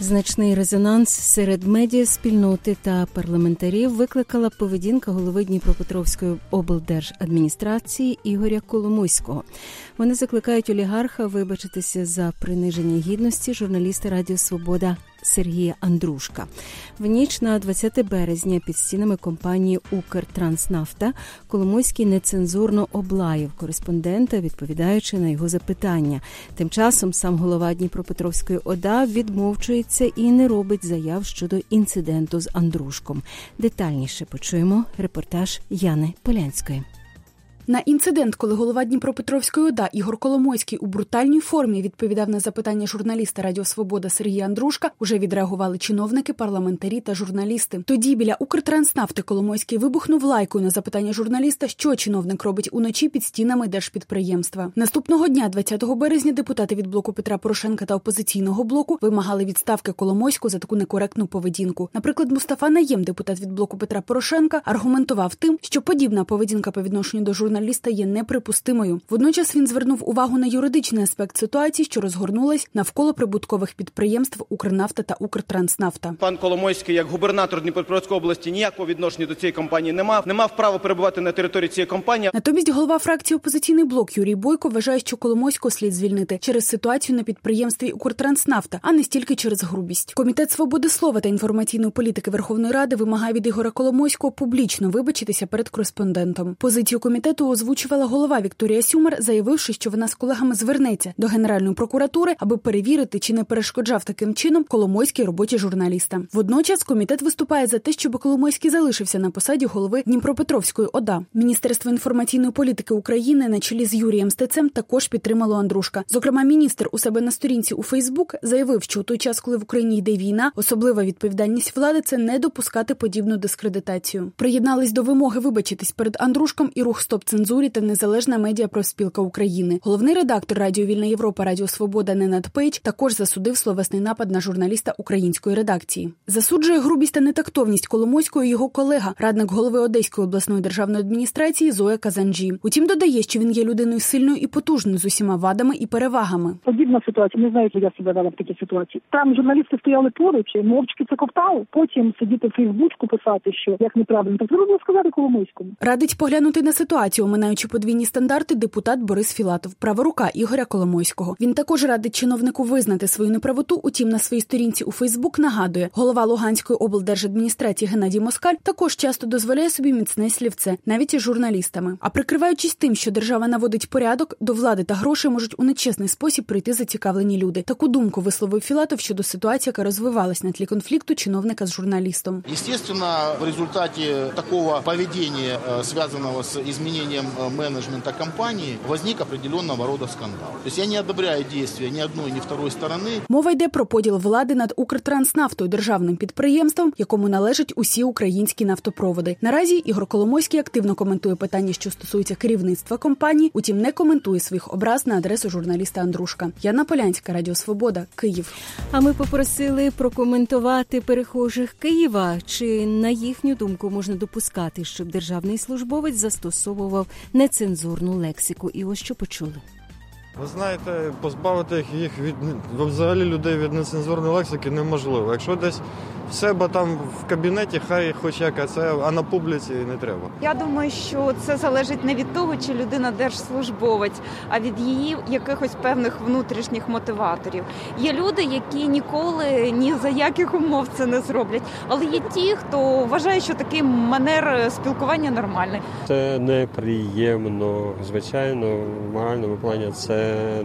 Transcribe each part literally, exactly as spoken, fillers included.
Значний резонанс серед медіаспільноти та парламентарів викликала поведінка голови Дніпропетровської облдержадміністрації Ігоря Коломойського. Вони закликають олігарха вибачитися за приниження гідності журналіста Радіо Свобода Сергія Андрушка. В ніч на двадцяте березня під стінами компанії «Укртранснафта» Коломойський нецензурно облаяв кореспондента, відповідаючи на його запитання. Тим часом сам голова Дніпропетровської ОДА відмовчується і не робить заяв щодо інциденту з Андрушком. Детальніше почуємо репортаж Яни Полянської. На інцидент, коли голова Дніпропетровської ОДА Ігор Коломойський у брутальній формі відповідав на запитання журналіста Радіо Свобода Сергія Андрушка, уже відреагували чиновники, парламентарі та журналісти. Тоді біля «Укртранснафти» Коломойський вибухнув лайкою на запитання журналіста, що чиновник робить уночі під стінами держпідприємства. Наступного дня, двадцятого березня, депутати від блоку Петра Порошенка та опозиційного блоку вимагали відставки Коломойського за таку некоректну поведінку. Наприклад, Мустафа Наєм, депутат від блоку Петра Порошенка, аргументував тим, що подібна поведінка по відношенню до журналіста журналіста є неприпустимою. Водночас він звернув увагу на юридичний аспект ситуації, що розгорнулась навколо прибуткових підприємств «Укрнафта» та «Укртранснафта». Пан Коломойський, як губернатор Дніпропетровської області, ніякого відношення до цієї компанії не мав, не мав права перебувати на території цієї компанії. Натомість голова фракції «Опозиційний блок» Юрій Бойко вважає, що Коломойського слід звільнити через ситуацію на підприємстві «Укртранснафта», а не стільки через грубість. Комітет свободи слова та інформаційної політики Верховної Ради вимагає від Ігоря Коломойського публічно вибачитися перед кореспондентом. Позицію комітету озвучувала голова Вікторія Сюмар, заявивши, що вона з колегами звернеться до Генеральної прокуратури, аби перевірити, чи не перешкоджав таким чином Коломойський роботі журналіста. Водночас комітет виступає за те, щоб Коломойський залишився на посаді голови Дніпропетровської ОДА. Міністерство інформаційної політики України на чолі з Юрієм Стецем також підтримало Андрушка. Зокрема, міністр у себе на сторінці у Фейсбук заявив, що у той час, коли в Україні йде війна, особлива відповідальність влади – це не допускати подібну дискредитацію. Приєднались до вимоги вибачитись перед Андрушком і рух «Стоп цензурі» та Незалежна медіапрофспілка України. Головний редактор Радіо Вільна Європа Радіо Свобода Ненад Пейдж також засудив словесний напад на журналіста української редакції. Засуджує грубість та нетактовність Коломойського його колега, радник голови Одеської обласної державної адміністрації Зоя Казанджі. Утім, додає, що він є людиною сильною і потужною з усіма вадами і перевагами. Подібна ситуація, не знаю, як я себе вела в такій ситуації. Там журналісти стояли поруч, мовчки це ковтали, потім сидіти в Фейсбучку писати, що як неправильно. Так треба було сказати Коломойському. Радить поглянути на ситуацію, оминаючи подвійні стандарти, депутат Борис Філатов, права рука Ігоря Коломойського. Він також радить чиновнику визнати свою неправоту, утім на своїй сторінці у Фейсбук нагадує, голова Луганської облдержадміністрації Геннадій Москаль також часто дозволяє собі міцне слівце, навіть із журналістами. А прикриваючись тим, що держава наводить порядок, до влади та грошей можуть у нечесний спосіб прийти зацікавлені люди. Таку думку висловив Філатов щодо ситуації, яка розвивалась на тлі конфлікту чиновника з журналістом. Естественно, в результаті такого поведения, зв'язаного з зміненням менеджмента компании, возник определенного рода скандал. То есть я не одобряю действия ни одной, ни второй стороны. Мова йде про поділ влади над «Укртранснафтою», державним підприємством, якому належать усі українські нафтопроводи. Наразі Ігор Коломойський активно коментує питання, що стосуються керівництва компанії, утім не коментує своїх образ на адресу журналіста Андрушка. Яна Полянська, Радіо Свобода, Київ. А ми попросили прокоментувати перехожих Києва. Чи, на їхню думку, можна допускати, щоб державний службовець застосовував нецензурну лексику? І ось що почули. Ви знаєте, позбавити їх від, взагалі людей від нецензурної лексики неможливо. Якщо десь в себе там в кабінеті, хай хоч яка це, а на публіці не треба. Я думаю, що це залежить не від того, чи людина держслужбовець, а від її якихось певних внутрішніх мотиваторів. Є люди, які ніколи ні за яких умов це не зроблять, але є ті, хто вважає, що такий манер спілкування нормальний. Це неприємно, звичайно, в моральному плані це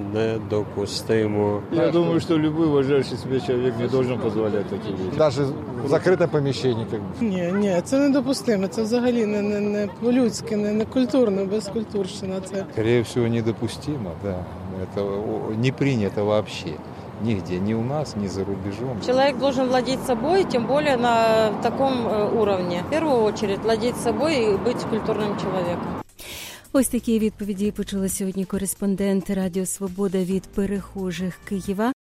недопустимо. Я думаю, что любой уважающий себя человек не должен позволять такі речі. Даже закрите поміщення. Ні, ні, це недопустимо. Це взагалі не, не, не по-людськи, не, не культурно, безкультурщина. Це. Скорее всего, недопустимо, да. Это не принято вообще. Нигде, ни у нас, ни за рубежом. Человек должен владеть собой, тем более на таком уровне. В первую очередь владеть собой и быть культурным человеком. Ось такі відповіді почула сьогодні кореспондент Радіо Свобода від перехожих Києва.